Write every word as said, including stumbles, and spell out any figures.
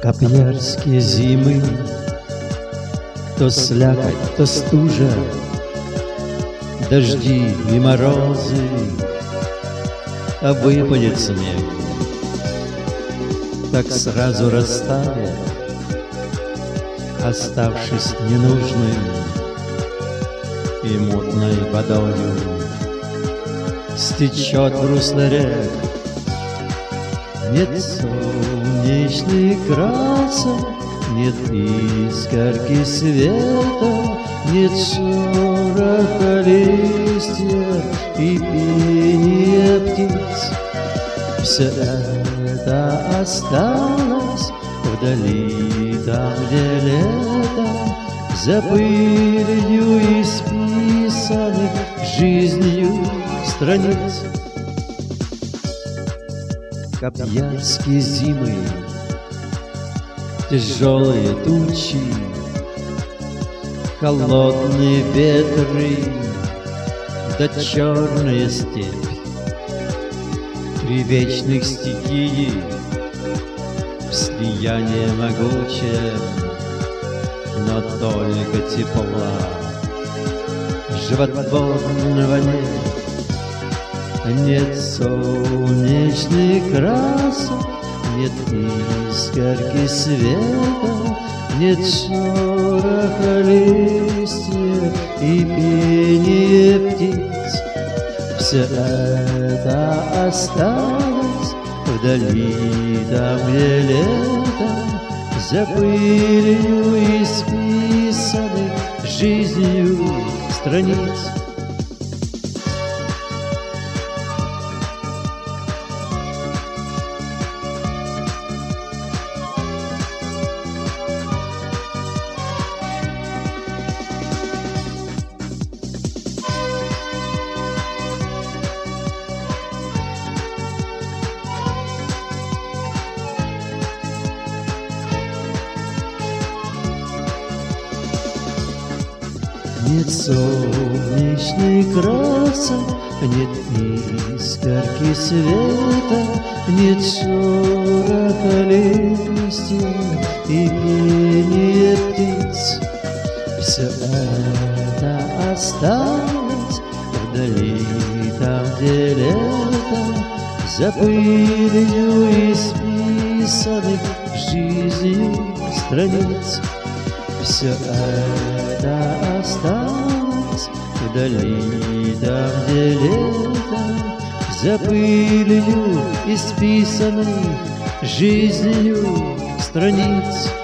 Копьярские зимы, то слякоть, то стужа, дожди и морозы, а выпадет снег, так сразу растает, оставшись ненужным и мутной водою, стечет в русло рек. Нет солнечных красок, нет искорки света, нет шороха листьев и пения птиц. Все это осталось вдали, там, где лето, за пылью исписанных жизнью страниц. Копьярские зимы, тяжелые тучи, холодные ветры, да черная степь. Три вечных стихии в слияние могучее, но только тепла животворного нет. Нет солнечных красок, нет искорки света, нет шороха листьев и пения птиц. Все это осталось вдали, там, где лето, за пылью исписанных жизнью страниц. Нет солнечных красок, нет искорки света, нет шороха листьев и пения птиц. Все это осталось вдали, там, где лето, за пылью исписанных жизнью страниц. Все это осталось вдали, там, где лето, за пылью исписанных жизнью страниц.